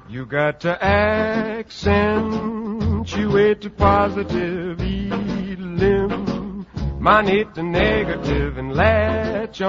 You got to accentuate the positive, eliminate the negative, and latch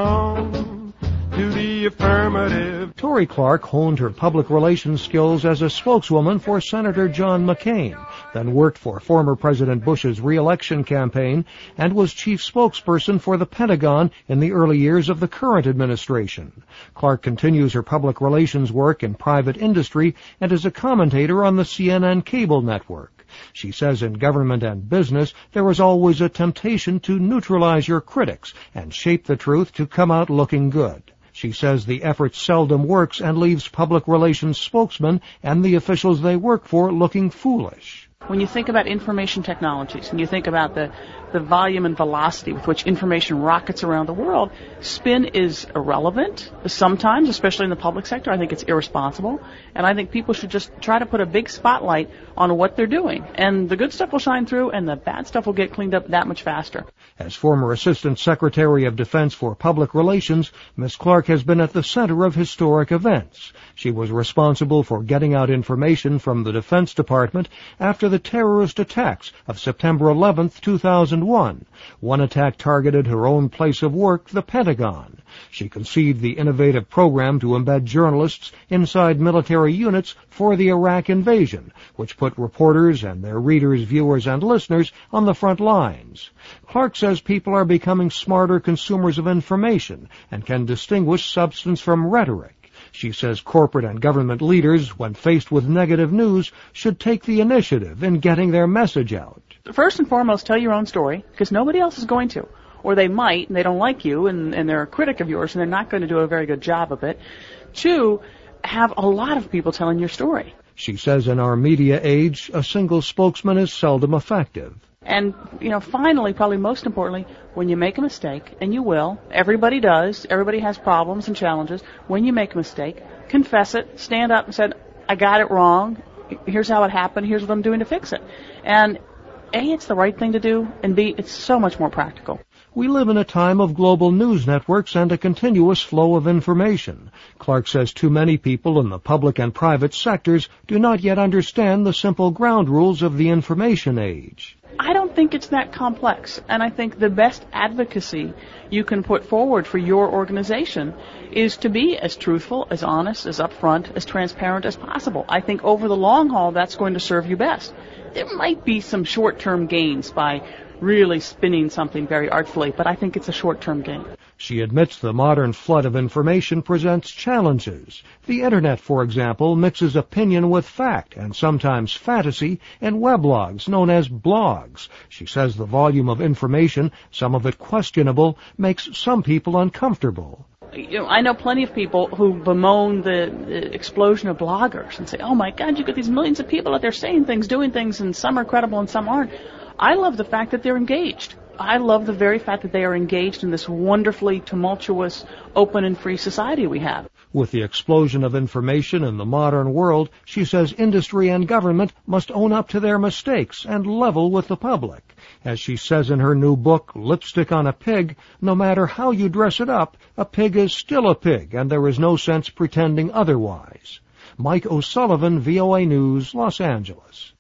on to the affirmative. Tory Clark honed her public relations skills as a spokeswoman for Senator John McCain, then worked for former President Bush's re-election campaign, and was chief spokesperson for the Pentagon in the early years of the current administration. Clark continues her public relations work in private industry and is a commentator on the CNN cable network. She says in government and business, there is always a temptation to neutralize your critics and shape the truth to come out looking good. She says the effort seldom works and leaves public relations spokesmen and the officials they work for looking foolish. When you think about information technologies and you think about the volume and velocity with which information rockets around the world, spin is irrelevant. Sometimes, especially in the public sector, I think it's irresponsible. And I think people should just try to put a big spotlight on what they're doing. And the good stuff will shine through and the bad stuff will get cleaned up that much faster. As former Assistant Secretary of Defense for Public Relations, Ms. Clark has been at the center of historic events. She was responsible for getting out information from the Defense Department after the terrorist attacks of September 11th, 2001. One attack targeted her own place of work, the Pentagon. She conceived the innovative program to embed journalists inside military units for the Iraq invasion, which put reporters and their readers, viewers, and listeners on the front lines. Clark says people are becoming smarter consumers of information and can distinguish substance from rhetoric. She says corporate and government leaders, when faced with negative news, should take the initiative in getting their message out. First and foremost, tell your own story, because nobody else is going to. Or they might, and they don't like you, and they're a critic of yours, and they're not going to do a very good job of it. Two, have a lot of people telling your story. She says in our media age, a single spokesman is seldom effective. And, finally, probably most importantly, when you make a mistake, and you will, everybody does, everybody has problems and challenges, when you make a mistake, confess it, stand up and say, I got it wrong, here's how it happened, here's what I'm doing to fix it. And A, it's the right thing to do, and B, it's so much more practical. We live in a time of global news networks and a continuous flow of information. Clark says too many people in the public and private sectors do not yet understand the simple ground rules of the information age. I don't think it's that complex, and I think the best advocacy you can put forward for your organization is to be as truthful, as honest, as upfront, as transparent as possible. I think over the long haul, that's going to serve you best. There might be some short-term gains by really spinning something very artfully, but I think it's a short-term gain. She admits the modern flood of information presents challenges. The Internet, for example, mixes opinion with fact and sometimes fantasy in weblogs known as blogs. She says the volume of information, some of it questionable, makes some people uncomfortable. I know plenty of people who bemoan the explosion of bloggers and say, oh my God, you've got these millions of people out there saying things, doing things, and some are credible and some aren't. I love the fact that they're engaged. I love the very fact that they are engaged in this wonderfully tumultuous, open and free society we have. With the explosion of information in the modern world, she says industry and government must own up to their mistakes and level with the public. As she says in her new book, Lipstick on a Pig, no matter how you dress it up, a pig is still a pig, and there is no sense pretending otherwise. Mike O'Sullivan, VOA News, Los Angeles.